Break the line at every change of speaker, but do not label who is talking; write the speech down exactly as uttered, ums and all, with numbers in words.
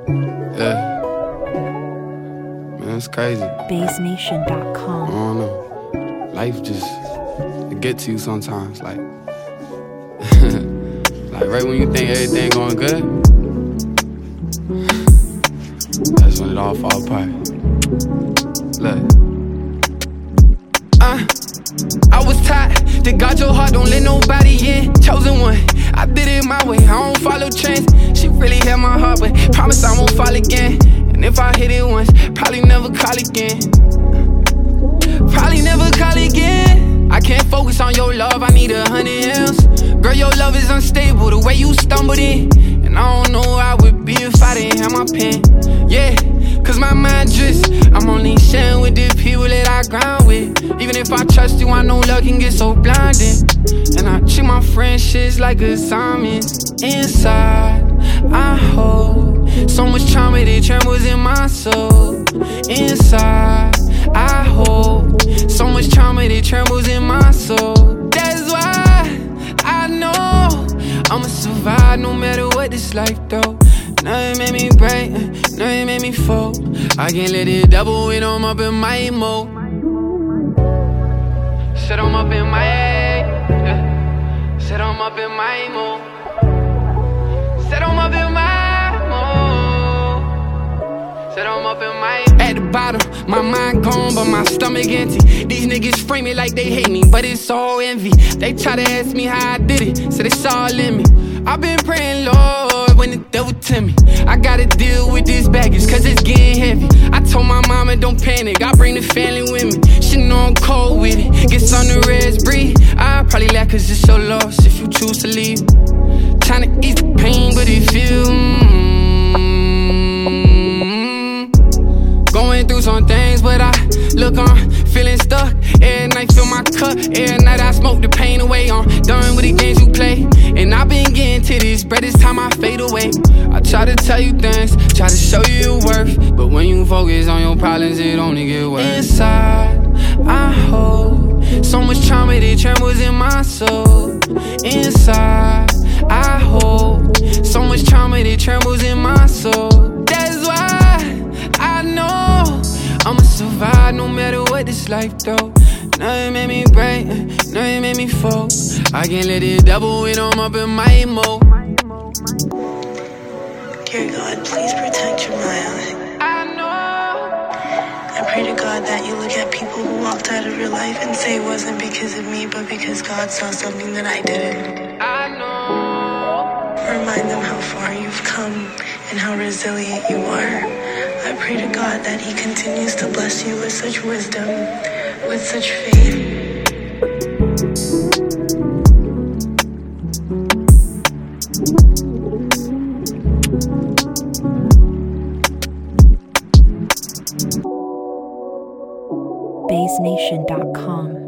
Yeah. Man, it's crazy.
Bass Nation dot com.
I don't know. Life just, it gets to you sometimes. Like, like right when you think everything going good, that's when it all fall apart. Look. Uh, I was taught to guard your heart, don't let nobody in. Chosen one, I did it my way, I don't follow trends. She really held my heart, but promise I won't fall again. And if I hit it once, probably never call again. Probably never call again. I can't focus on your love, I need a hundred M's. Girl, your love is unstable, the way you stumbled in. And I don't know where I would be if I didn't have my pen. Yeah, cause my mind just, I'm only sharing with the people that I grind with. Even if I trust you, I know love can get so blinding. And I treat my friendships like assignments. Inside, I hold so much trauma that trembles in my soul. Inside, I hold so much trauma that trembles in my soul. That's why I know I'ma survive no matter what this life throw. Nothing made me break, nothing made me fall. I can't let it double when I'm up in my mode. Said I'm up in my, yeah. Said I'm up in my mode. Said I'm up in my mode. Said I'm up in my. At the bottom, my mind gone, but my stomach empty. These niggas frame it like they hate me, but it's all envy. They try to ask me how I did it, so it's all in me. I've been praying, Lord, when the devil tempt me. I gotta deal with this baggage, cause it's getting heavy. I told my mama, don't panic, I bring the family with me. She know I'm cold with it, gets on the reds, breathe. I probably laugh cause it's your loss if you choose to leave. Tryna ease the pain, but it feels mm, going through some things, but I look on, feeling stuck. Every night fill my cup, every night I smoke the pain away. I'm done with the games you play, and I've been getting to this bread, it's time I fade away. I try to tell you things, try to show you your worth, but when you focus on your problems, it only get worse. Inside, I hold so much trauma that trembles in my soul. Inside, I hold so much trauma that trembles in my soul. That's why I know I'ma survive no matter what this life throw. Nothing made me break, nothing made me fall. I can't let it double when I'm up in my mode.
Dear God, please protect Jemiah.
I know.
I pray to God that you look at people who walked out of your life and say it wasn't because of me, but because God saw something that I didn't.
I know.
Remind them how far you've come and how resilient you are. I pray to God that He continues to bless you with such wisdom, with such faith.
Bass Nation dot com.